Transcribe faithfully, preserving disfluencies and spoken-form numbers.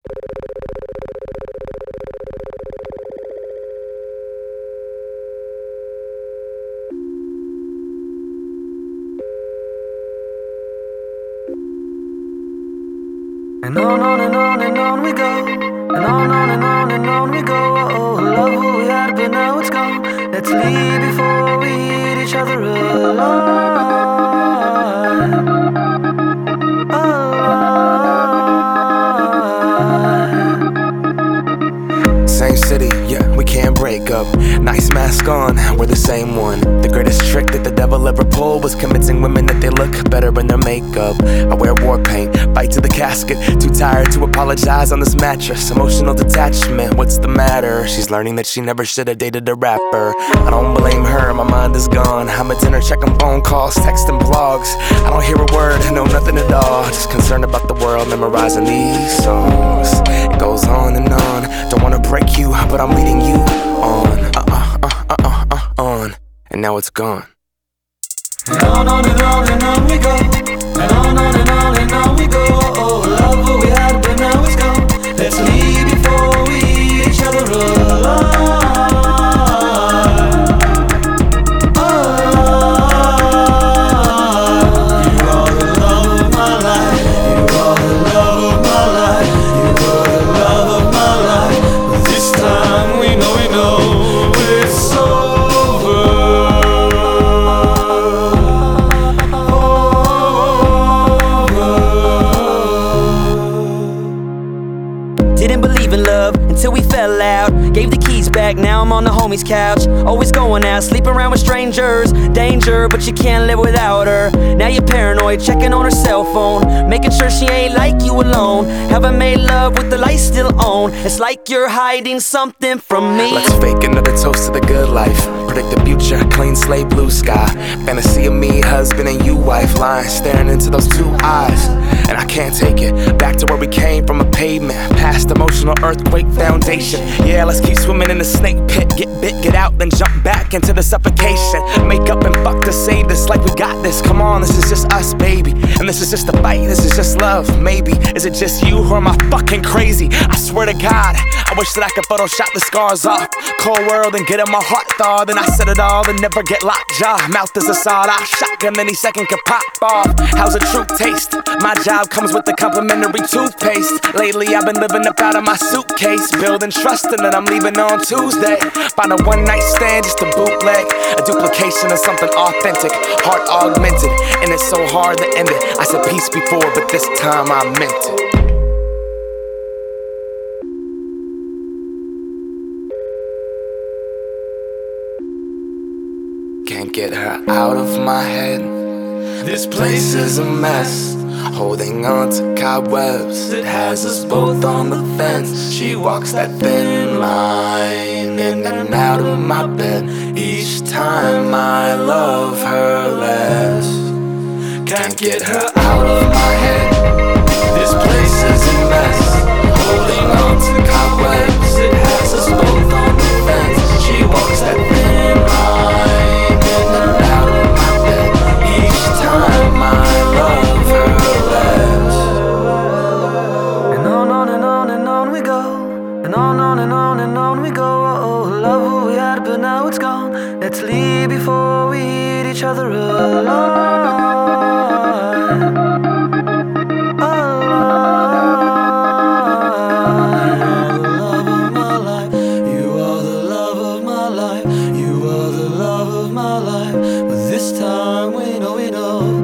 And on, on and on and on we go. And on, on and on and on we go. Oh, love what we had, but now it's gone. Let's leave before we eat each other alive. Alive. Same city, yeah, we can't break up. Nice mask on, we're the same one. The greatest trick that the devil ever pulled was convincing women that they look better in their makeup. I wear war paint, bite to the casket. Too tired to apologize on this mattress. Emotional detachment, what's the matter? She's learning that she never should have dated a rapper. I don't blame her, my mind is gone. I'm at dinner checking phone calls, texting blogs. I don't hear a word, know nothing at all. Just concerned about the world, memorizing these songs. It goes on and on. Don't wanna break you, but I'm leading you on. Uh-uh, uh, uh, uh, uh, on. And now it's gone. And on, on and on and on we go. And on, on and on and on we go. Oh, love what we had, but now it's gone. Let's leave before we eat each other alive. Didn't believe in love until we fell out. Gave the keys back, now I'm on the homie's couch. Always going out, sleeping around with strangers. Danger, but you can't live without her. Now you're paranoid, checking on her cell phone, making sure she ain't like you alone. Haven't made love with the lights still on. It's like you're hiding something from me. Let's fake another toast to the good life. Predict the future, clean slate, blue sky. Fantasy of me, husband and you, wife. Lying, staring into those two eyes. And I can't take it back to where we came from, a pavement. Past emotional earthquake foundation. Yeah, let's keep swimming in the snake pit. Get bit, get out, then jump back into the suffocation. Make up and fuck to save this like we got this. Come on, this is just us, baby. And this is just a fight, this is just love, maybe. Is it just you or am I fucking crazy? I swear to God, I wish that I could Photoshop the scars off. Cold world and get in my heart thaw. Then I said it all and never get locked jaw. Mouth is a sawed-off shotgun, any second could pop off. How's a true taste? My job comes with the complimentary toothpaste. Lately I've been living up out of my suitcase, building trust and then I'm leaving on Tuesday. Find a one night stand just a bootleg, a duplication of something authentic, heart augmented, and it's so hard to end it. I said peace before, but this time I meant it. Can't get her out of my head. This place is a mess. Holding on to cobwebs, it has us both on the fence. She walks that thin line in and out of my bed. Each time I love her less. Can't get her out of my head. This place is a mess. Holding on to cobwebs, it has us both on the fence. She walks that thin line in and out of my bed. Each time I love her less. And on, on and on and on we go. And on, on and on and on we go. Oh, love what we had, but now it's gone. Let's leave before we eat each other alive. But this time we know we know